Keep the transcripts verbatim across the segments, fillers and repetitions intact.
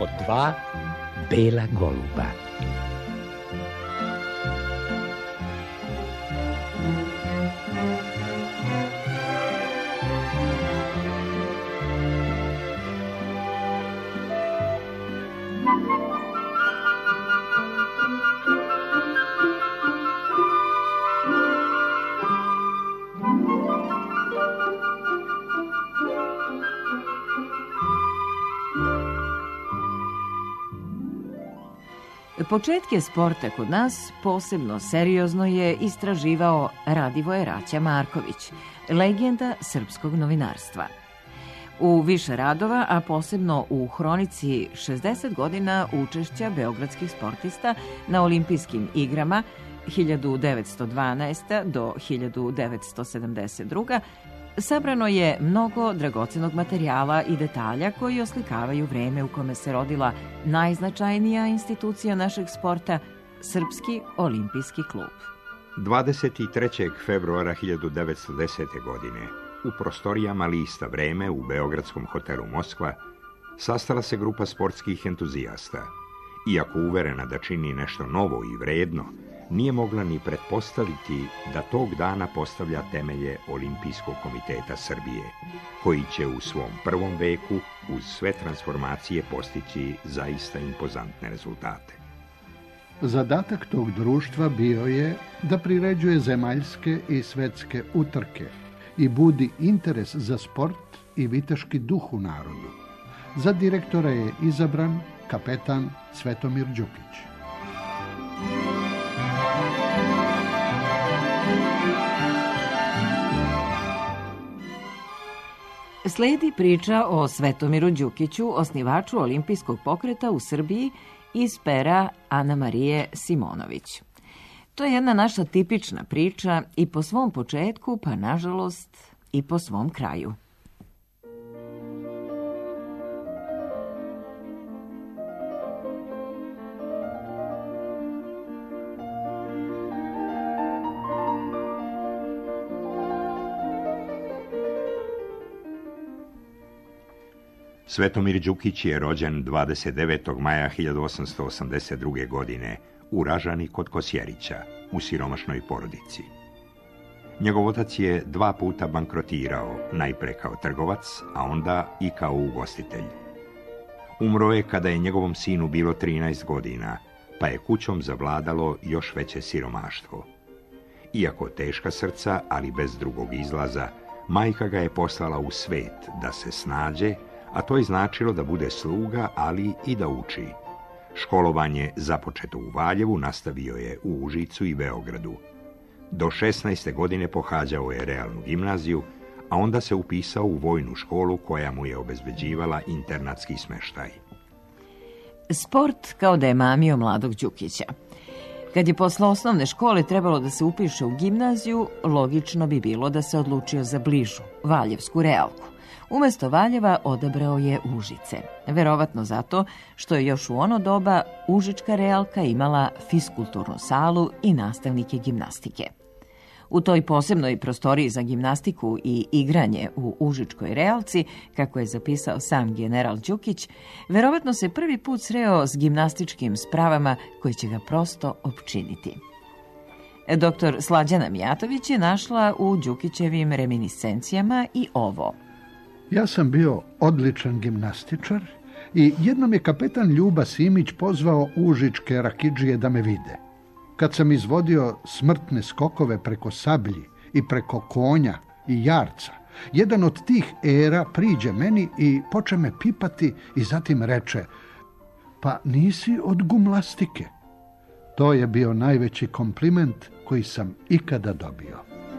od dva bela goluba. Početke sporta kod nas posebno seriozno je istraživao Radivoje Raća Marković, legenda srpskog novinarstva. U više radova, a posebno u hronici šezdeset godina učešća beogradskih sportista na olimpijskim igrama hiljadu devetsto dvanaeste. do hiljadu devetsto sedamdeset druge. sabrano je mnogo dragocenog materijala i detalja koji oslikavaju vreme u kome se rodila najznačajnija institucija našeg sporta, Srpski olimpijski klub. dvadeset trećeg februara hiljadu devetsto desete. godine u prostorijama lista Vreme u beogradskom hotelu Moskva sastala se grupa sportskih entuzijasta. Iako uverena da čini nešto novo i vredno, nije mogla ni pretpostaviti da tog dana postavlja temelje Olimpijskog komiteta Srbije, koji će u svom prvom veku uz sve transformacije postići zaista impozantne rezultate. Zadatak tog društva bio je da priređuje zemaljske i svetske utrke i budi interes za sport i viteški duh u narodu. Za direktora je izabran kapetan Svetomir Đukić. Sledi priča o Svetomiru Đukiću, osnivaču olimpijskog pokreta u Srbiji iz pera Ana Marije Simonović. To je jedna naša tipična priča i po svom početku, pa nažalost i po svom kraju. Svetomir Đukić je rođen dvadeset devetog maja hiljadu osamsto osamdeset druge. godine u Ražani kod Kosjerića, u siromašnoj porodici. Njegov otac je dva puta bankrotirao, najpre kao trgovac, a onda i kao ugostitelj. Umro je kada je njegovom sinu bilo trinaest godina, pa je kućom zavladalo još veće siromaštvo. Iako teška srca, ali bez drugog izlaza, majka ga je poslala u svet da se snađe, a to je značilo da bude sluga, ali i da uči. Školovanje, započeto u Valjevu, nastavio je u Užicu i Beogradu. Do šesnaeste godine pohađao je realnu gimnaziju, a onda se upisao u vojnu školu koja mu je obezbeđivala internatski smeštaj. Sport kao da je mamio mladog Đukića. Kad je posle osnovne škole trebalo da se upiše u gimnaziju, logično bi bilo da se odlučio za bližu, Valjevsku realku. Umesto Valjeva odabrao je Užice, verovatno zato što je još u ono doba Užička realka imala fiskulturnu salu i nastavnike gimnastike. U toj posebnoj prostoriji za gimnastiku i igranje u Užičkoj realci, kako je zapisao sam general Đukić, verovatno se prvi put sreo s gimnastičkim spravama koji će ga prosto opčiniti. Doktor Slađana Mijatović je našla u Đukićevim reminiscencijama i ovo. Ja sam bio odličan gimnastičar i jednom je kapetan Ljuba Simić pozvao užičke rakidžije da me vide. Kad sam izvodio smrtne skokove preko sablji i preko konja i jarca, jedan od tih era priđe meni i poče me pipati i zatim reče: "Pa nisi od gumlastike." To je bio najveći kompliment koji sam ikada dobio.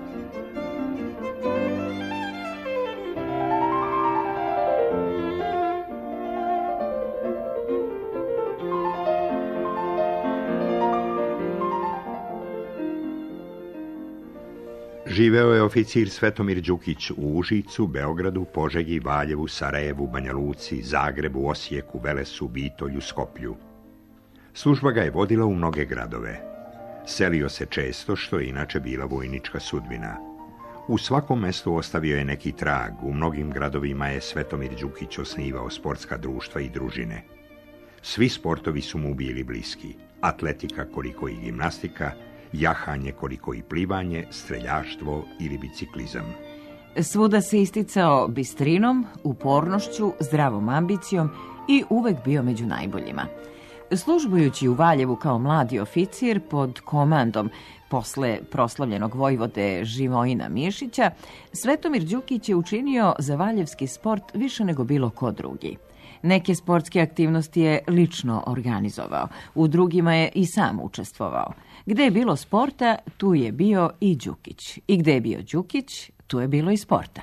Živeo je oficir Svetomir Đukić u Užicu, Beogradu, Požegi, Valjevu, Sarajevu, Banja Luci, Zagrebu, Osijeku, Velesu, Bitolju, Skoplju. Služba ga je vodila u mnoge gradove. Selio se često, što je inače bila vojnička sudbina. U svakom mestu ostavio je neki trag, u mnogim gradovima je Svetomir Đukić osnivao sportska društva i družine. Svi sportovi su mu bili bliski. Atletika koliko i gimnastika, jahanje koliko i plivanje, streljaštvo ili biciklizam. Svuda se isticao bistrinom, upornošću, zdravom ambicijom i uvek bio među najboljima. Službujući u Valjevu kao mladi oficir pod komandom posle proslavljenog vojvode Živojina Mišića, Svetomir Đukić je učinio za valjevski sport više nego bilo ko drugi. Neke sportske aktivnosti je lično organizovao, u drugima je i sam učestvovao. Gde je bilo sporta, tu je bio i Đukić. I gde je bio Đukić, tu je bilo i sporta.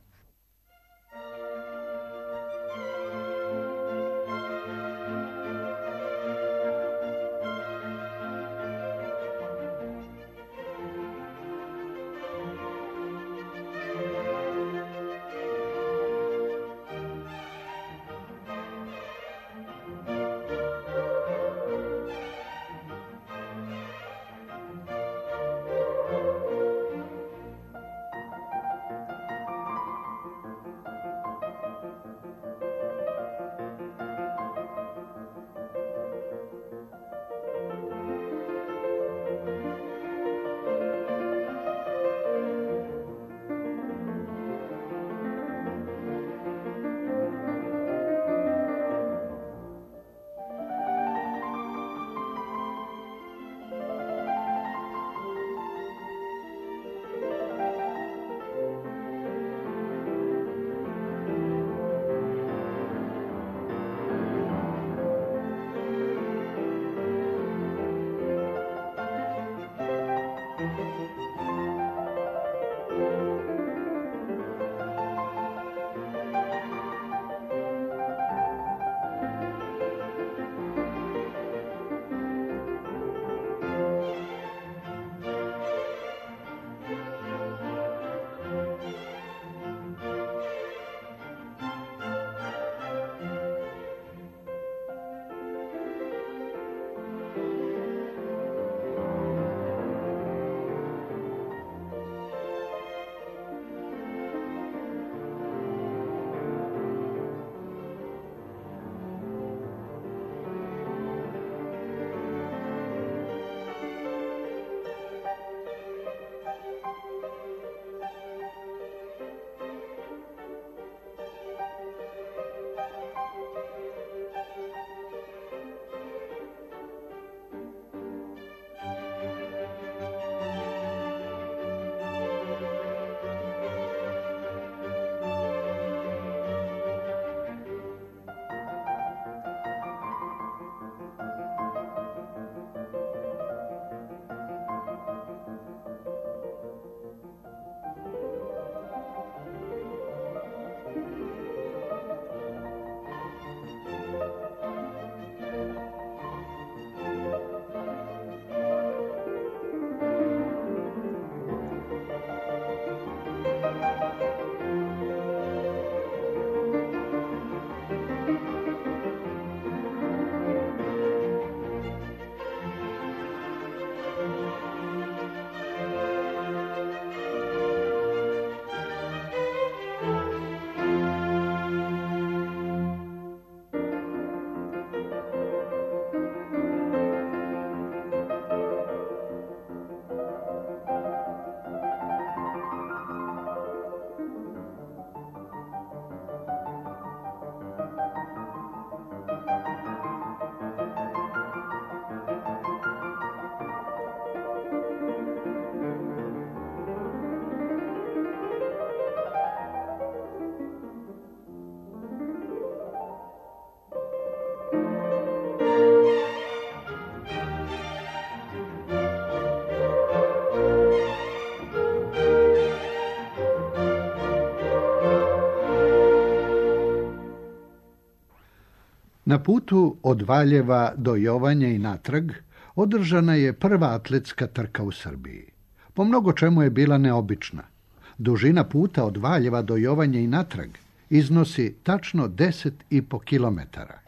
Na putu od Valjeva do Jovanja i natrag održana je prva atletska trka u Srbiji. Po mnogo čemu je bila neobična. Dužina puta od Valjeva do Jovanja i natrag iznosi tačno deset i po kilometara.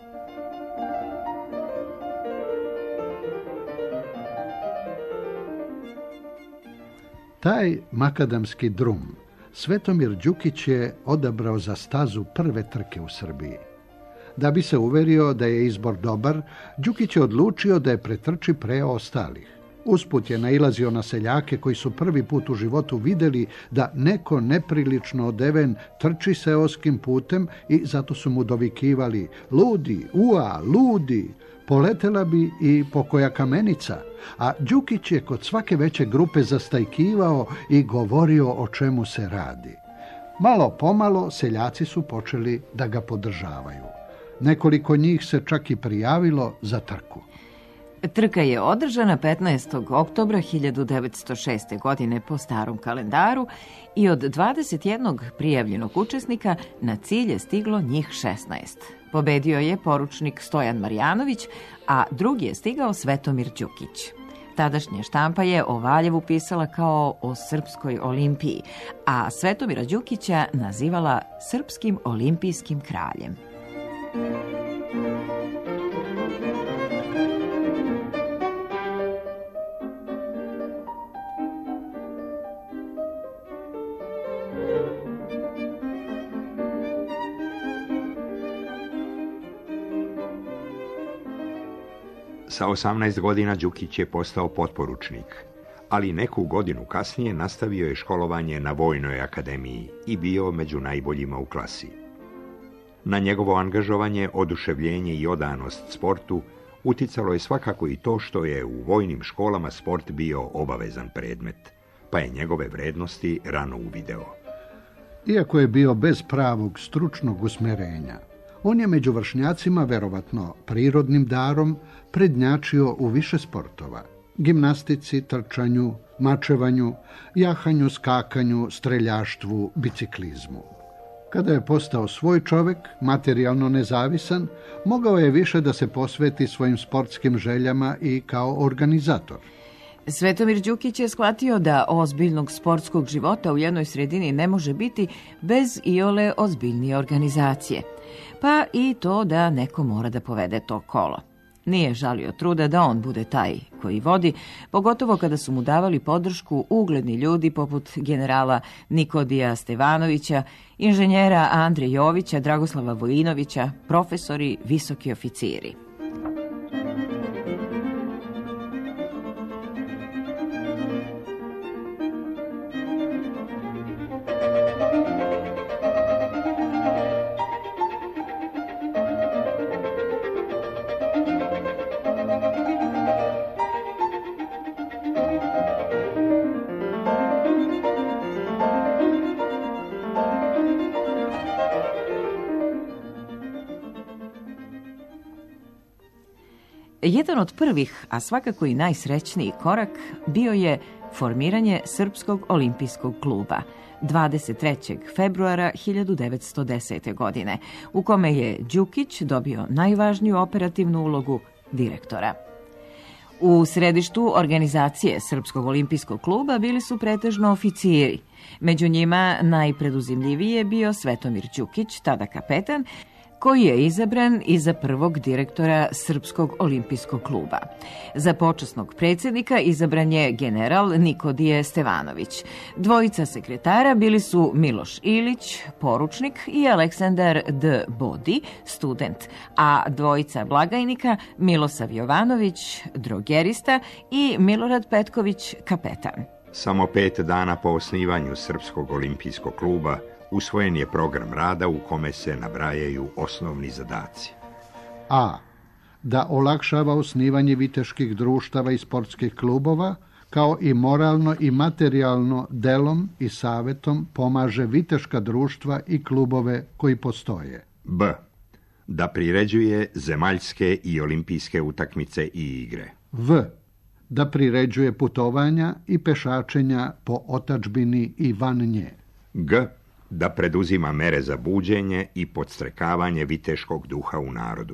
Taj makadamski drum Svetomir Đukić je odabrao za stazu prve trke u Srbiji. Da bi se uverio da je izbor dobar, Đukić je odlučio da je pretrči pre ostalih. Usput je nailazio na seljake koji su prvi put u životu vidjeli da neko neprilično odeven trči seoskim putem i zato su mu dovikivali: ludi, ua, ludi, poletela bi i pokoja kamenica, a Đukić je kod svake veće grupe zastajkivao i govorio o čemu se radi. Malo pomalo seljaci su počeli da ga podržavaju. Nekoliko njih se čak i prijavilo za trku. Trka je održana petnaestog oktobra hiljadu devetsto šeste. godine po starom kalendaru i od dvadeset jednog prijavljenog učesnika na cilj je stiglo njih šesnaest. Pobedio je poručnik Stojan Marjanović, a drugi je stigao Svetomir Đukić. Tadašnja štampa je o Valjevu pisala kao o Srpskoj olimpiji, a Svetomira Đukića nazivala Srpskim olimpijskim kraljem. Sa osamnaest godina Đukić je postao potporučnik, ali neku godinu kasnije nastavio je školovanje na Vojnoj akademiji i bio među najboljima u klasi. Na njegovo angažovanje, oduševljenje i odanost sportu uticalo je svakako i to što je u vojnim školama sport bio obavezan predmet, pa je njegove vrednosti rano uvideo. Iako je bio bez pravog stručnog usmerenja, on je među vršnjacima, verovatno prirodnim darom, prednjačio u više sportova: gimnastici, trčanju, mačevanju, jahanju, skakanju, streljaštvu, biciklizmu. Kada je postao svoj čovek, materijalno nezavisan, mogao je više da se posveti svojim sportskim željama i kao organizator. Svetomir Đukić je shvatio da ozbiljnog sportskog života u jednoj sredini ne može biti bez iole ozbiljnije organizacije, pa i to da neko mora da povede to kolo. Nije žalio truda da on bude taj koji vodi, pogotovo kada su mu davali podršku ugledni ljudi poput generala Nikodija Stevanovića, inženjera Andreja Jovića, Dragoslava Vojinovića, profesori, visoki oficiri. Jedan od prvih, a svakako i najsrećniji korak, bio je formiranje Srpskog olimpijskog kluba dvadeset trećeg februara hiljadu devetsto desete. godine, u kome je Đukić dobio najvažniju operativnu ulogu direktora. U središtu organizacije Srpskog olimpijskog kluba bili su pretežno oficiri. Među njima najpreduzimljiviji je bio Svetomir Đukić, tada kapetan, koji je izabran i za prvog direktora Srpskog olimpijskog kluba. Za počasnog predsjednika izabran je general Nikodije Stevanović. Dvojica sekretara bili su Miloš Ilić, poručnik, i Aleksandar D. Bodi, student, a dvojica blagajnika Milosav Jovanović, drogerista, i Milorad Petković, kapetan. Samo pet dana po osnivanju Srpskog olimpijskog kluba usvojen je program rada u kome se nabrajaju osnovni zadaci. A. Da olakšava osnivanje viteških društava i sportskih klubova, kao i moralno i materijalno delom i savetom pomaže viteška društva i klubove koji postoje. B. Da priređuje zemaljske i olimpijske utakmice i igre. V. Da priređuje putovanja i pešačenja po otadžbini i van nje. G. Da preduzima mere za buđenje i podstrekavanje viteškog duha u narodu.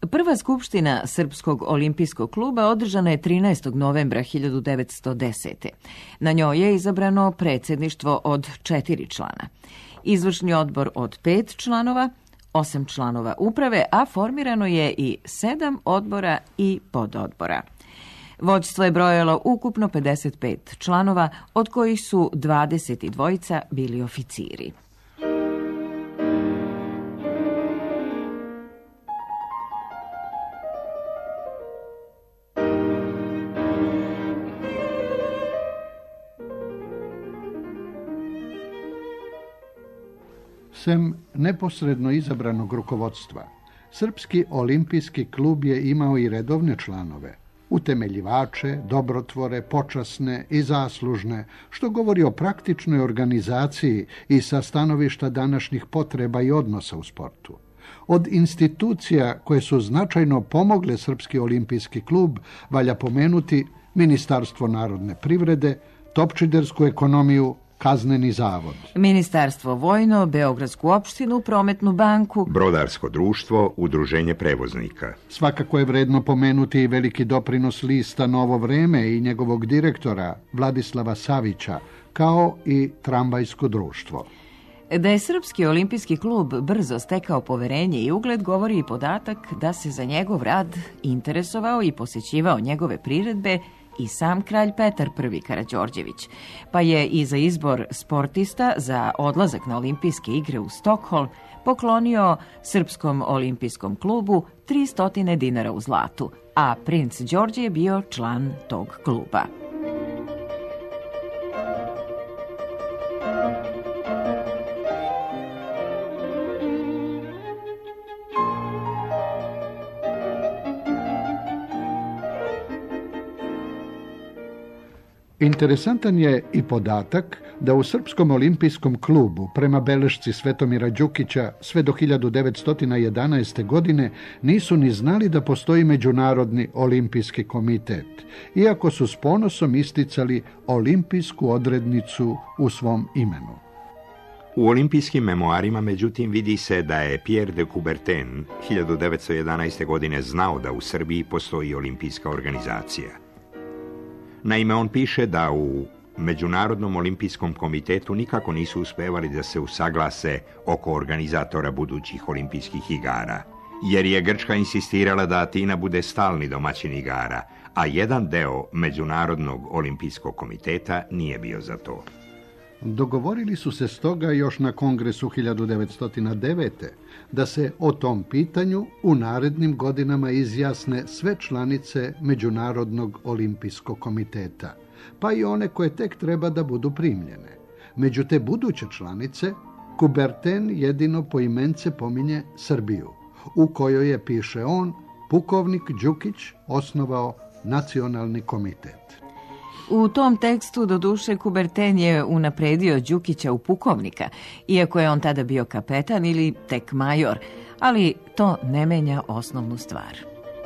Prva skupština Srpskog olimpijskog kluba održana je trinaestog novembra hiljadu devetsto desete. Na njoj je izabrano predsjedništvo od četiri člana, izvršni odbor od pet članova, osam članova uprave, a formirano je i sedam odbora i pododbora. Vođstvo je brojalo ukupno pedeset pet članova, od kojih su dvadeset dva bili oficiri. Sem neposredno izabranog rukovodstva, Srpski olimpijski klub je imao i redovne članove, utemeljivače, dobrotvore, počasne i zaslužne, što govori o praktičnoj organizaciji i sa stanovišta današnjih potreba i odnosa u sportu. Od institucija koje su značajno pomogle Srpski olimpijski klub valja pomenuti Ministarstvo narodne privrede, Topčidersku ekonomiju, Kazneni zavod, Ministarstvo vojno, Beogradsku opštinu, Prometnu banku, Brodarsko društvo, Udruženje prevoznika. Svakako je vredno pomenuti i veliki doprinos lista Novo vreme i njegovog direktora Vladislava Savića, kao i Tramvajsko društvo. Da je Srpski olimpijski klub brzo stekao poverenje i ugled govori i podatak da se za njegov rad interesovao i posjećivao njegove priredbe i sam kralj Petar prvi Karađorđević, pa je i za izbor sportista za odlazak na olimpijske igre u Stokholm poklonio Srpskom olimpijskom klubu tristo dinara u zlatu, a princ Đorđe je bio član tog kluba. Interesantan je i podatak da u Srpskom olimpijskom klubu, prema belešci Svetomira Đukića, sve do hiljadu devetsto jedanaeste. godine nisu ni znali da postoji Međunarodni olimpijski komitet, iako su s ponosom isticali olimpijsku odrednicu u svom imenu. U olimpijskim memoarima, međutim, vidi se da je Pierre de Coubertin hiljadu devetsto jedanaeste. godine znao da u Srbiji postoji olimpijska organizacija. Naime, on piše da u Međunarodnom olimpijskom komitetu nikako nisu uspevali da se usaglase oko organizatora budućih olimpijskih igara, jer je Grčka insistirala da Atina bude stalni domaćin igara, a jedan deo Međunarodnog olimpijskog komiteta nije bio za to. Dogovorili su se stoga još na kongresu hiljadu devetsto devete. da se o tom pitanju u narednim godinama izjasne sve članice Međunarodnog olimpijskog komiteta, pa i one koje tek treba da budu primljene. Među te buduće članice, Coubertin jedino poimence pominje Srbiju, u kojoj je, piše on, pukovnik Đukić osnovao nacionalni komitet. U tom tekstu, doduše, Coubertin je unapredio Đukića u pukovnika, iako je on tada bio kapetan ili tek major, ali to ne menja osnovnu stvar.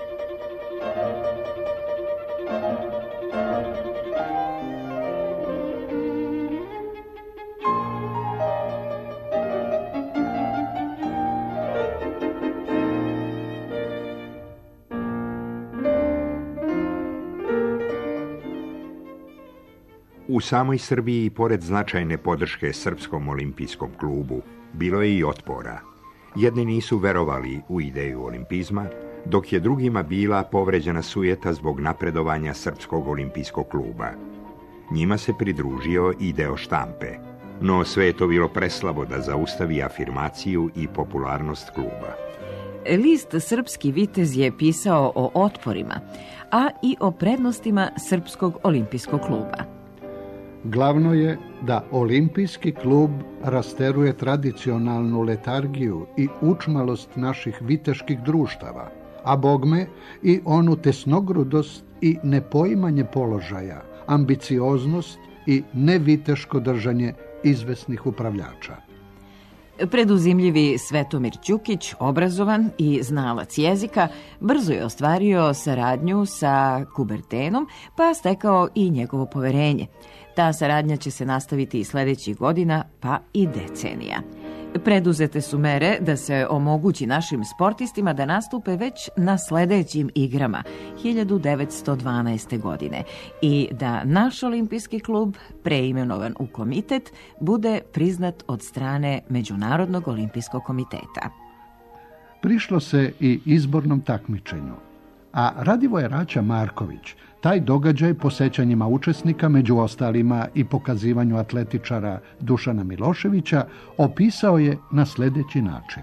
U samoj Srbiji, pored značajne podrške Srpskom olimpijskom klubu, bilo je i otpora. Jedni nisu verovali u ideju olimpizma, dok je drugima bila povređena sujeta zbog napredovanja Srpskog olimpijskog kluba. Njima se pridružio i deo štampe, no sve je to bilo preslabo da zaustavi afirmaciju i popularnost kluba. List Srpski vitez je pisao o otporima, a i o prednostima Srpskog olimpijskog kluba. Glavno je da olimpijski klub rasteruje tradicionalnu letargiju i učmalost naših viteških društava, a bogme i onu tesnogrudost i nepoimanje položaja, ambicioznost i neviteško držanje izvesnih upravljača. Preduzimljivi Svetomir Đukić, obrazovan i znalac jezika, brzo je ostvario saradnju sa Coubertinom, pa stekao i njegovo poverenje. Ta saradnja će se nastaviti i sljedećih godina, pa i decenija. Preduzete su mere da se omogući našim sportistima da nastupe već na sledećim igrama hiljadu devetsto dvanaeste. godine i da naš olimpijski klub, preimenovan u komitet, bude priznat od strane Međunarodnog olimpijskog komiteta. Prišlo se i izbornom takmičenju, a Radivoje Raća Marković taj događaj po sećanjima učesnika, među ostalima i pokazivanju atletičara Dušana Miloševića, opisao je na sljedeći način.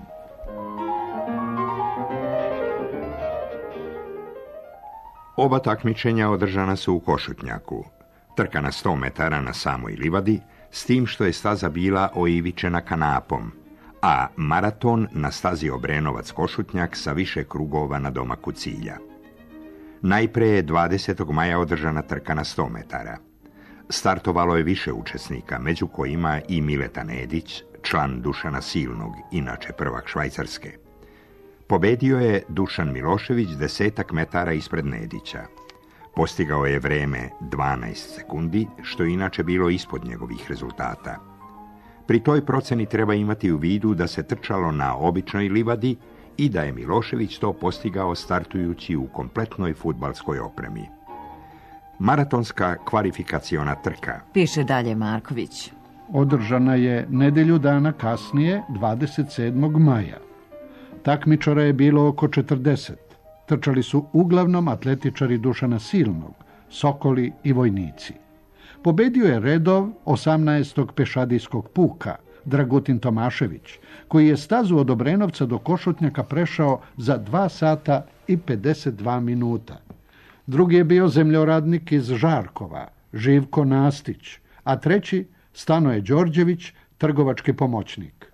Oba takmičenja održana su u Košutnjaku. Trka na sto metara na samoj livadi, s tim što je staza bila oivičena kanapom, a maraton na stazi Obrenovac-Košutnjak sa više krugova na domaku cilja. Najpre je dvadesetog maja održana trka na sto metara. Startovalo je više učesnika, među kojima i Mileta Nedić, član Dušana Silnog, inače prvak Švajcarske. Pobedio je Dušan Milošević desetak metara ispred Nedića. Postigao je vreme dvanaest sekundi, što je inače bilo ispod njegovih rezultata. Pri toj proceni treba imati u vidu da se trčalo na običnoj livadi i da je Milošević to postigao startujući u kompletnoj fudbalskoj opremi. Maratonska kvalifikaciona trka, piše dalje Marković, održana je nedelju dana kasnije, dvadeset sedmog maja. Takmičara je bilo oko četrdeset. Trčali su uglavnom atletičari Dušana Silnog, Sokoli i vojnici. Pobedio je redov osamnaestog pešadijskog puka, Dragutin Tomašević, koji je stazu od Obrenovca do Košutnjaka prešao za dva sata i pedeset dva minuta. Drugi je bio zemljoradnik iz Žarkova, Živko Nastić, a treći Stanoje Đorđević, trgovački pomoćnik.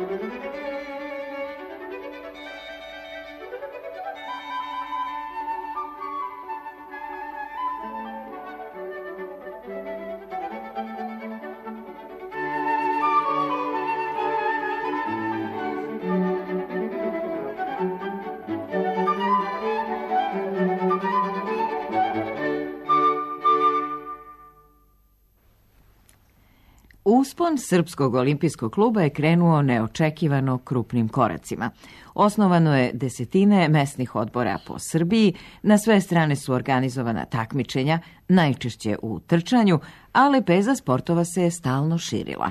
Uspon Srpskog olimpijskog kluba je krenuo neočekivano krupnim koracima. Osnovano je desetine mesnih odbora po Srbiji, na sve strane su organizovana takmičenja, najčešće u trčanju, a lepeza sportova se stalno širila.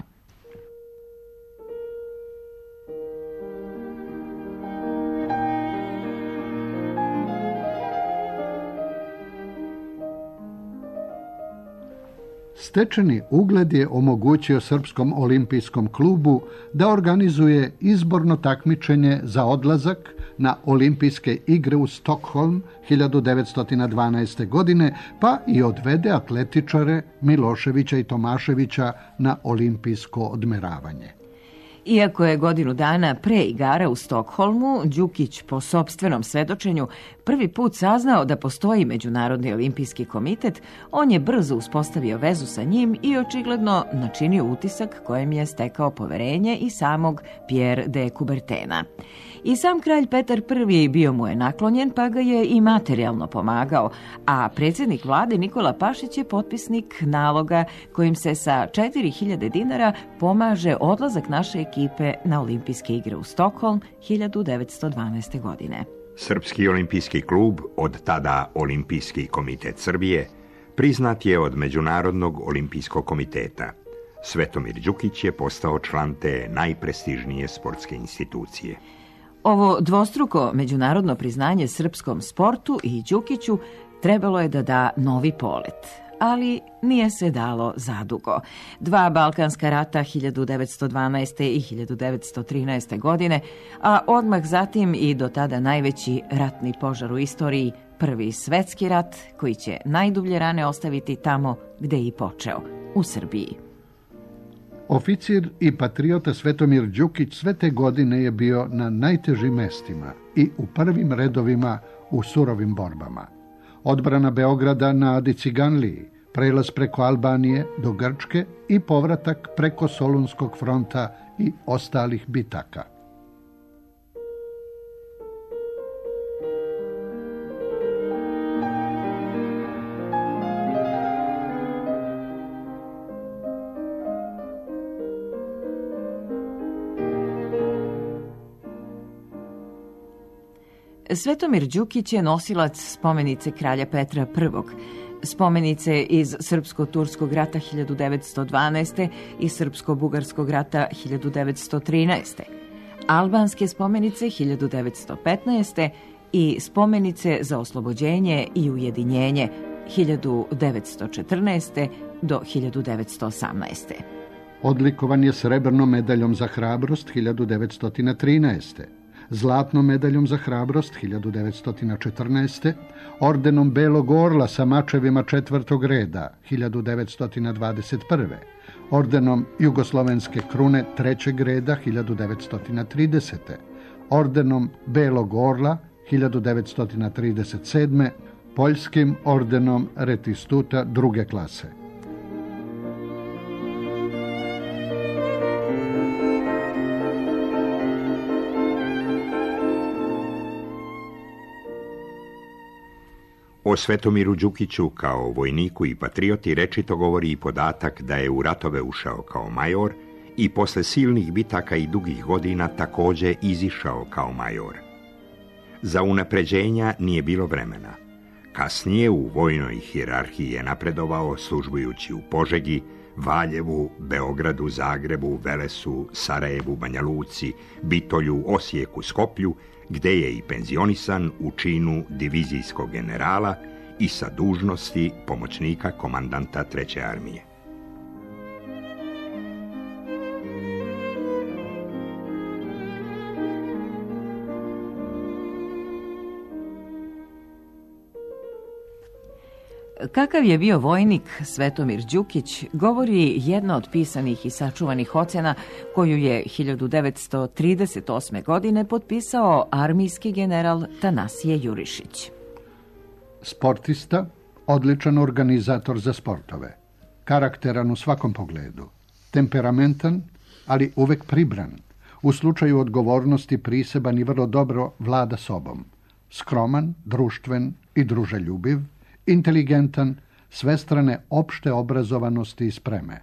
Stečeni ugled je omogućio Srpskom olimpijskom klubu da organizuje izborno takmičenje za odlazak na olimpijske igre u Stokholm hiljadu devetsto dvanaeste. godine, pa i odvede atletičare Miloševića i Tomaševića na olimpijsko odmeravanje. Iako je godinu dana pre igara u Stokholmu, Đukić po sopstvenom svedočenju prvi put saznao da postoji Međunarodni olimpijski komitet, on je brzo uspostavio vezu sa njim i očigledno načinio utisak kojem je stekao poverenje i samog Pierre de Coubertina. I sam kralj Petar Prvi bio mu je naklonjen, pa ga je i materijalno pomagao, a predsjednik vlade Nikola Pašić je potpisnik naloga kojim se sa četiri hiljade dinara pomaže odlazak naše ekipe na olimpijske igre u Stokholm hiljadu devetsto dvanaeste. godine. Srpski olimpijski klub, od tada Olimpijski komitet Srbije, priznat je od Međunarodnog olimpijskog komiteta. Svetomir Đukić je postao član te najprestižnije sportske institucije. Ovo dvostruko međunarodno priznanje srpskom sportu i Đukiću trebalo je da da novi polet, ali nije se dalo zadugo. Dva Balkanska rata hiljadu devetsto dvanaeste. i hiljadu devetsto trinaeste. godine, a odmah zatim i do tada najveći ratni požar u istoriji, Prvi svetski rat, koji će najdublje rane ostaviti tamo gde je i počeo, u Srbiji. Oficir i patriota Svetomir Đukić sve te godine je bio na najtežim mestima i u prvim redovima u surovim borbama. Odbrana Beograda na Adi Ciganliji, prelaz preko Albanije do Grčke i povratak preko Solunskog fronta i ostalih bitaka. Svetomir Đukić je nosilac spomenice kralja Petra Prvog, spomenice iz Srpsko-turskog rata hiljadu devetsto dvanaeste. i Srpsko-bugarskog rata hiljadu devetsto trinaeste. albanske spomenice hiljadu devetsto petnaeste. i spomenice za oslobođenje i ujedinjenje hiljadu devetsto četrnaeste. do hiljadu devetsto osamnaeste. Odlikovan je srebrnom medaljom za hrabrost hiljadu devetsto trinaeste. Zlatnom medaljom za hrabrost hiljadu devetsto četrnaeste. Ordenom Belog orla sa mačevima četvrtog reda hiljadu devetsto dvadeset prve. Ordenom Jugoslovenske krune trećeg reda hiljadu devetsto tridesete. Ordenom Belog orla hiljadu devetsto trideset sedme. Poljskim ordenom Retistuta druge klase. O Svetomiru Đukiću kao vojniku i patrioti rečito govori i podatak da je u ratove ušao kao major i posle silnih bitaka i dugih godina također izišao kao major. Za unapređenja nije bilo vremena. Kasnije u vojnoj hijerarhiji je napredovao službujući u Požegi, Valjevu, Beogradu, Zagrebu, Velesu, Sarajevu, Banja Luci, Bitolju, Osijeku, Skoplju, gde je i penzionisan u činu divizijskog generala i sa dužnosti pomoćnika komandanta treće armije. Kakav je bio vojnik Svetomir Đukić govori jedna od pisanih i sačuvanih ocena koju je hiljadu devetsto trideset osme. godine potpisao armijski general Tanasije Jurišić. Sportista, odličan organizator za sportove, karakteran u svakom pogledu, temperamentan, ali uvek pribran, u slučaju odgovornosti priseban i vrlo dobro vlada sobom, skroman, društven i druželjubiv, inteligentan, svestrane opšte obrazovanosti i spreme.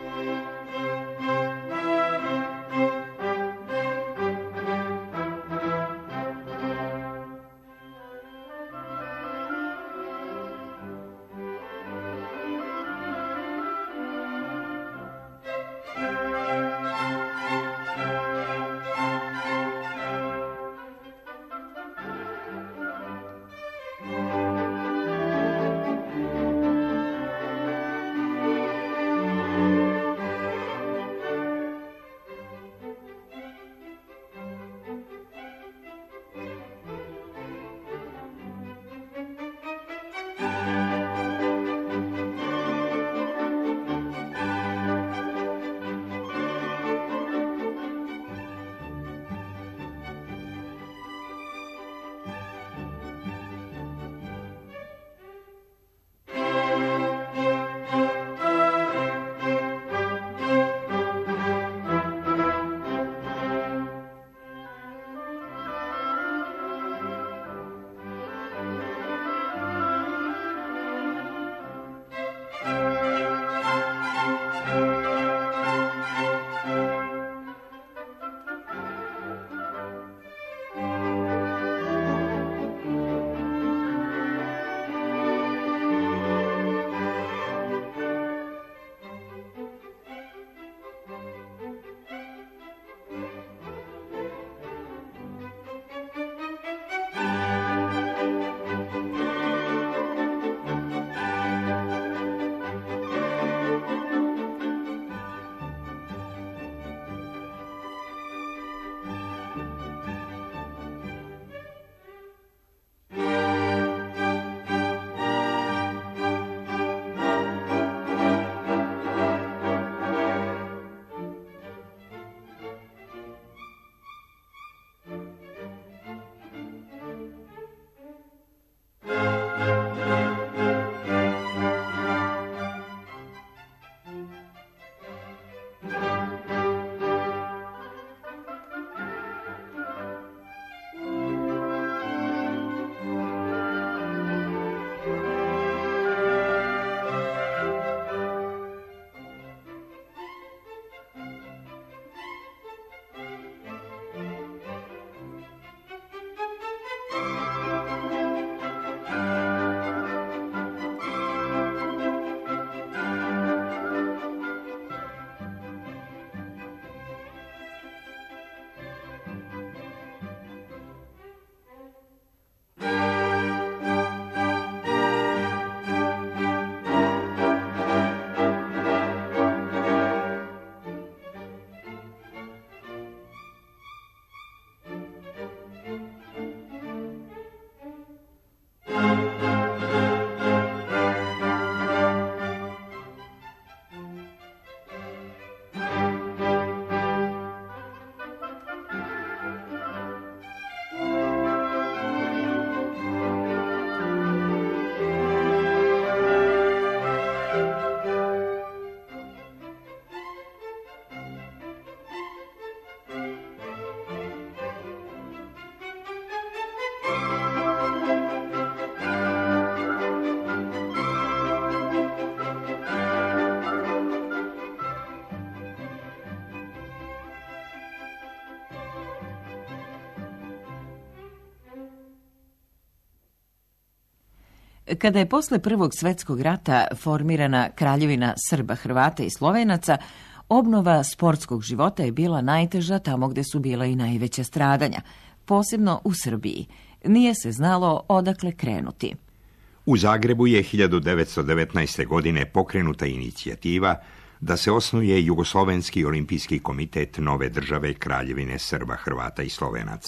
Kada je posle Prvog svjetskog rata formirana Kraljevina Srba, Hrvata i Slovenaca, obnova sportskog života je bila najteža tamo gde su bila i najveća stradanja, posebno u Srbiji. Nije se znalo odakle krenuti. U Zagrebu je hiljadu devetsto devetnaeste. godine pokrenuta inicijativa da se osnuje Jugoslovenski olimpijski komitet nove države Kraljevine Srba, Hrvata i Slovenaca,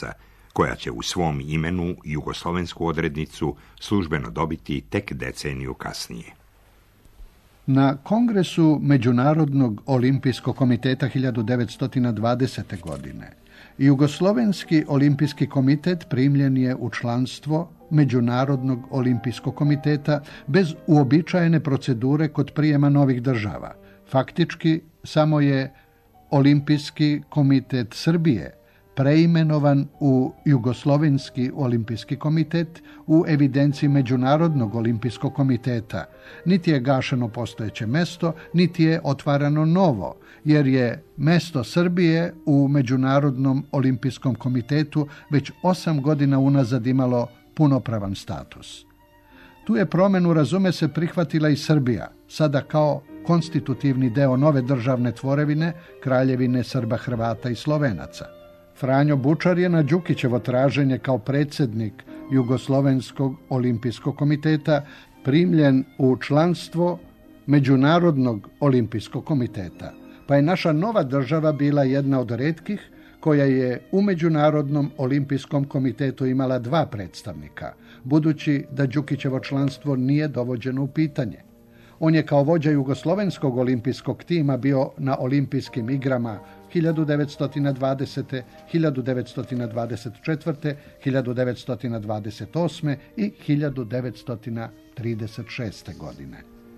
koja će u svom imenu jugoslovensku odrednicu službeno dobiti tek deceniju kasnije. Na kongresu Međunarodnog olimpijskog komiteta hiljadu devetsto dvadesete. godine Jugoslovenski olimpijski komitet primljen je u članstvo Međunarodnog olimpijskog komiteta bez uobičajene procedure kod prijema novih država. Faktički samo je Olimpijski komitet Srbije preimenovan u Jugoslovenski olimpijski komitet u evidenciji Međunarodnog olimpijskog komiteta. Niti je gašeno postojeće mesto, niti je otvarano novo, jer je mesto Srbije u Međunarodnom olimpijskom komitetu već osam godina unazad imalo punopravan status. Tu je promjenu, razume se, prihvatila i Srbija, sada kao konstitutivni deo nove državne tvorevine, Kraljevine Srba, Hrvata i Slovenaca. Franjo Bučar je na Đukićevo traženje kao predsjednik Jugoslovenskog olimpijskog komiteta primljen u članstvo Međunarodnog olimpijskog komiteta, pa je naša nova država bila jedna od retkih koja je u Međunarodnom olimpijskom komitetu imala dva predstavnika, budući da Đukićevo članstvo nije dovođeno u pitanje. On je kao vođa Jugoslovenskog olimpijskog tima bio na olimpijskim igrama hiljadu devetsto dvadesete. hiljadu devetsto dvadeset četvrte. hiljadu devetsto dvadeset osme. i hiljadu devetsto trideset šeste. godine.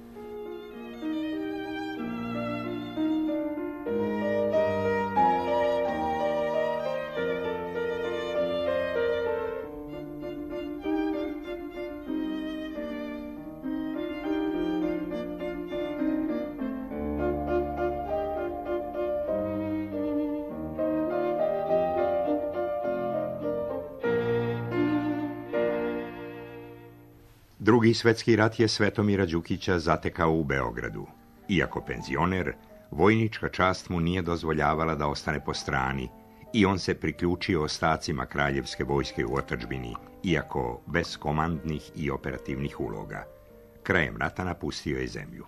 Drugi svjetski rat je Svetomira Đukića zatekao u Beogradu. Iako penzioner, vojnička čast mu nije dozvoljavala da ostane po strani i on se priključio ostacima kraljevske vojske u otadžbini, iako bez komandnih i operativnih uloga. Krajem rata napustio je zemlju.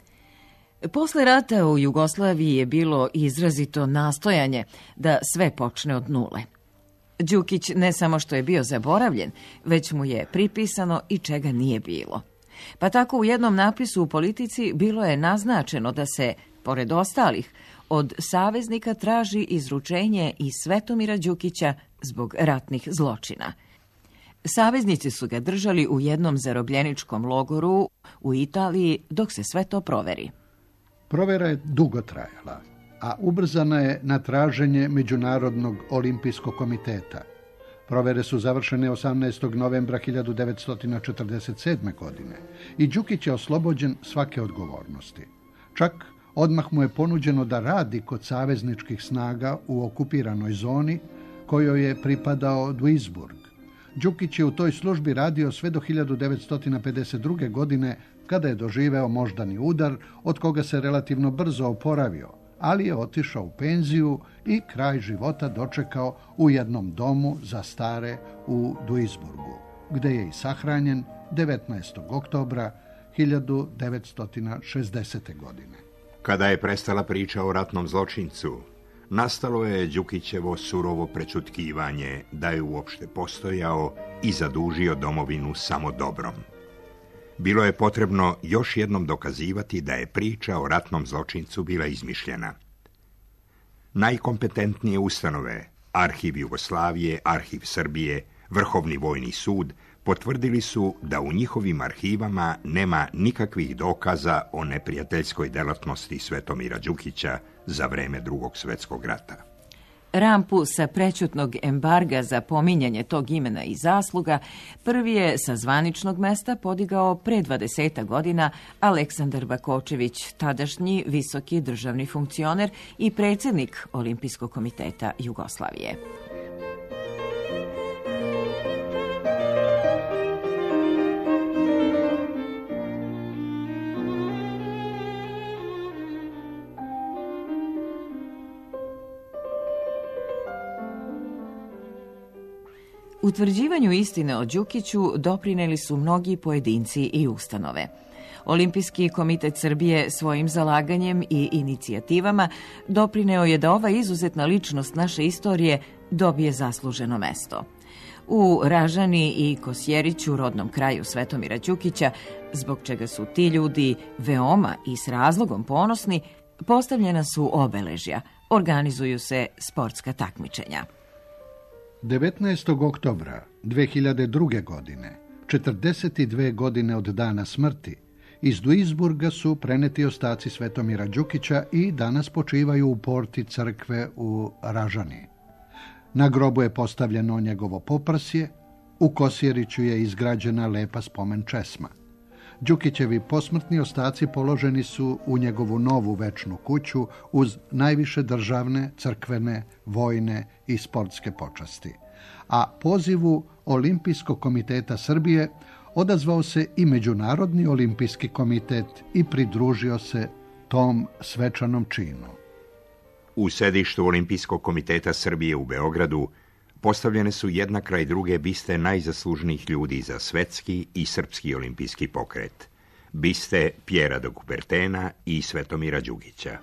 Posle rata u Jugoslaviji je bilo izrazito nastojanje da sve počne od nule. Đukić ne samo što je bio zaboravljen, već mu je pripisano i čega nije bilo. Pa tako u jednom napisu u Politici bilo je naznačeno da se, pored ostalih, od saveznika traži izručenje i Svetomira Đukića zbog ratnih zločina. Saveznici su ga držali u jednom zarobljeničkom logoru u Italiji dok se sve to proveri. Provera je dugo trajala, a ubrzana je na traženje Međunarodnog olimpijskog komiteta. Provere su završene osamnaestog novembra hiljadu devetsto četrdeset sedme. godine i Đukić je oslobođen svake odgovornosti. Čak odmah mu je ponuđeno da radi kod savezničkih snaga u okupiranoj zoni kojoj je pripadao Duisburg. Đukić je u toj službi radio sve do hiljadu devetsto pedeset druge. godine kada je doživeo moždani udar od koga se relativno brzo oporavio, ali je otišao u penziju i kraj života dočekao u jednom domu za stare u Duisburgu, gde je i sahranjen devetnaestog oktobra hiljadu devetsto šezdesete. godine. Kada je prestala priča o ratnom zločincu, nastalo je Đukićevo surovo prečutkivanje da je uopšte postojao i zadužio domovinu samo dobrom. Bilo je potrebno još jednom dokazivati da je priča o ratnom zločincu bila izmišljena. Najkompetentnije ustanove, Arhiv Jugoslavije, Arhiv Srbije, Vrhovni vojni sud, potvrdili su da u njihovim arhivama nema nikakvih dokaza o neprijateljskoj delatnosti Svetomira Đukića za vreme Drugog svjetskog rata. Rampu sa prećutnog embarga za pominjanje tog imena i zasluga prvi je sa zvaničnog mesta podigao pre dvadeset godina Aleksandar Bakočević, tadašnji visoki državni funkcioner i predsjednik Olimpijskog komiteta Jugoslavije. Utvrđivanju istine o Đukiću doprineli su mnogi pojedinci i ustanove. Olimpijski komitet Srbije svojim zalaganjem i inicijativama doprineo je da ova izuzetna ličnost naše istorije dobije zasluženo mesto. U Ražani i Kosjeriću, rodnom kraju Svetomira Đukića, zbog čega su ti ljudi veoma i s razlogom ponosni, postavljena su obeležja, organizuju se sportska takmičenja. devetnaestog oktobra dve hiljade druge. godine, četrdeset dve godine od dana smrti, iz Duisburga su preneti ostaci Svetomira Đukića i danas počivaju u porti crkve u Ražani. Na grobu je postavljeno njegovo poprsje, u Kosjeriću je izgrađena lepa spomen česma. Đukićevi posmrtni ostaci položeni su u njegovu novu večnu kuću uz najviše državne, crkvene, vojne i sportske počasti. A pozivu Olimpijskog komiteta Srbije odazvao se i Međunarodni olimpijski komitet i pridružio se tom svečanom činu. U sedištu Olimpijskog komiteta Srbije u Beogradu postavljene su jedna kraj druge biste najzaslužnijih ljudi za svetski i srpski olimpijski pokret. Biste Pjera de Coubertina i Svetomira Đukića.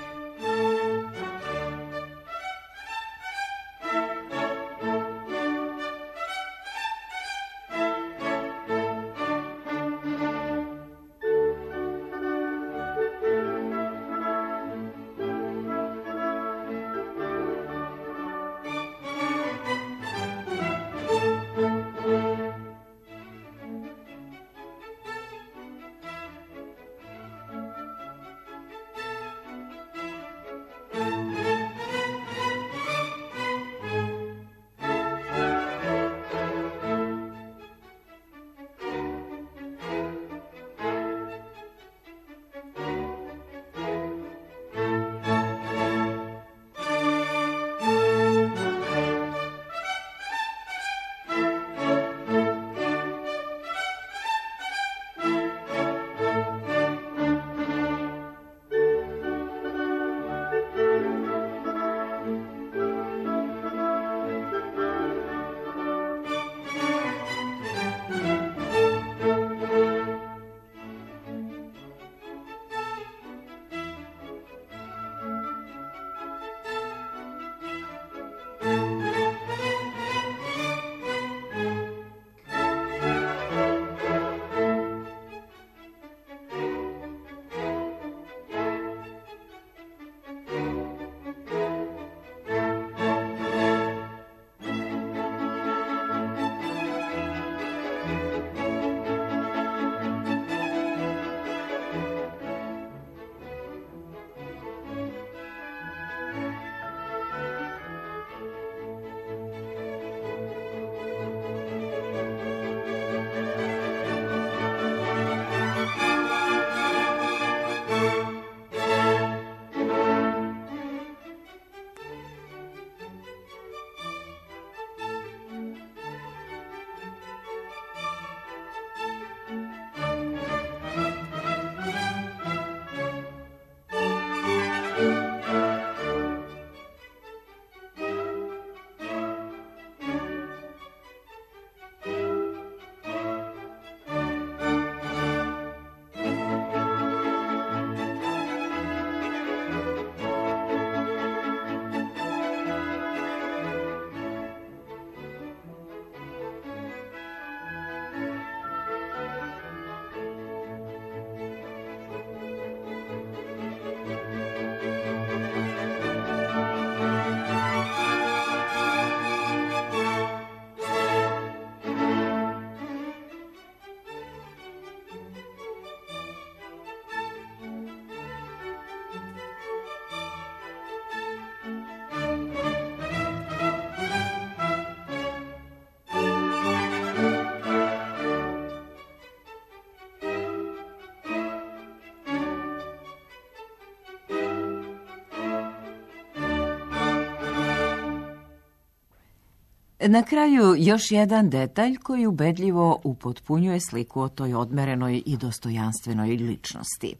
Na kraju još jedan detalj koji ubedljivo upotpunjuje sliku o toj odmerenoj i dostojanstvenoj ličnosti.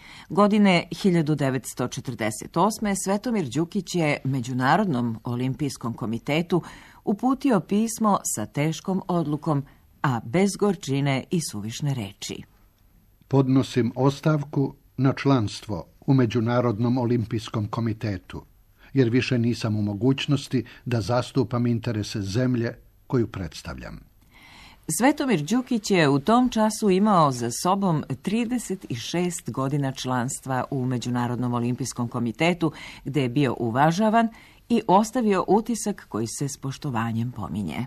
Godine hiljadu devetsto četrdeset osme. Svetomir Đukić je Međunarodnom olimpijskom komitetu uputio pismo sa teškom odlukom, a bez gorčine i suvišne reči. Podnosim ostavku na članstvo u Međunarodnom olimpijskom komitetu, jer više nisam u mogućnosti da zastupam interese zemlje koju predstavljam. Svetomir Đukić je u tom času imao za sobom trideset šest godina članstva u Međunarodnom olimpijskom komitetu, gde je bio uvažavan i ostavio utisak koji se s poštovanjem pominje.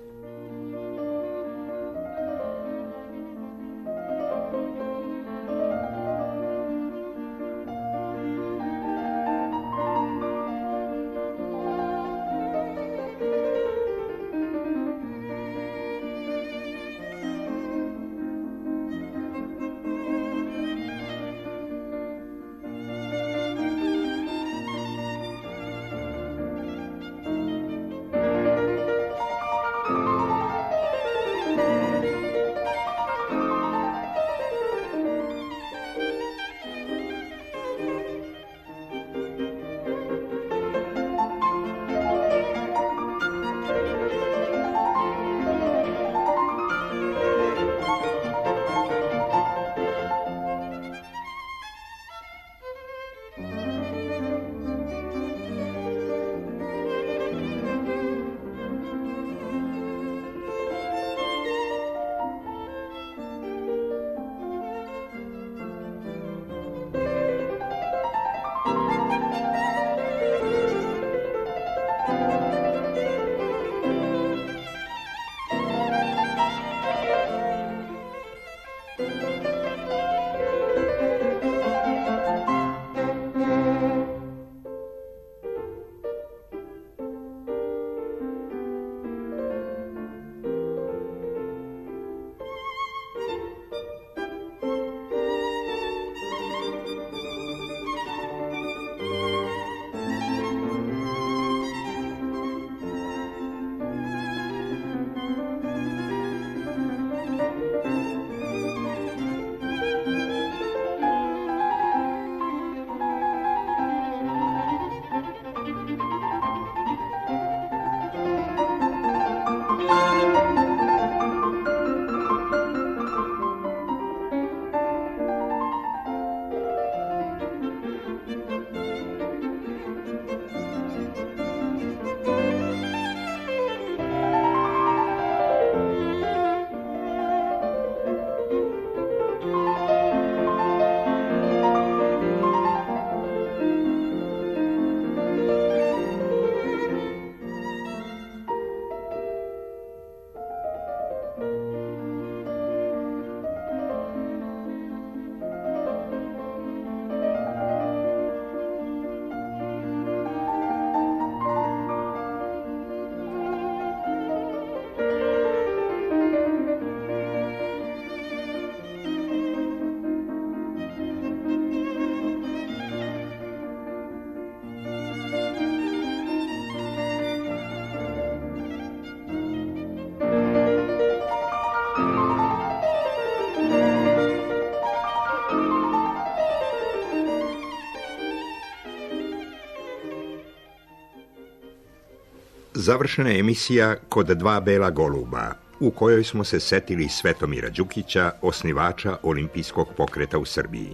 Završena je emisija Kod dva bela goluba, u kojoj smo se setili Svetomira Đukića, osnivača olimpijskog pokreta u Srbiji.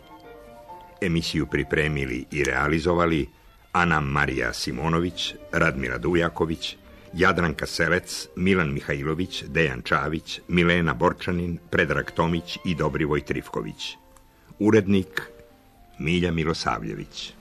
Emisiju pripremili i realizovali Ana Marija Simonović, Radmila Dujaković, Jadranka Selec, Milan Mihajlović, Dejan Čavić, Milena Borčanin, Predrag Tomić i Dobrivoj Trifković. Urednik Milja Milosavljević.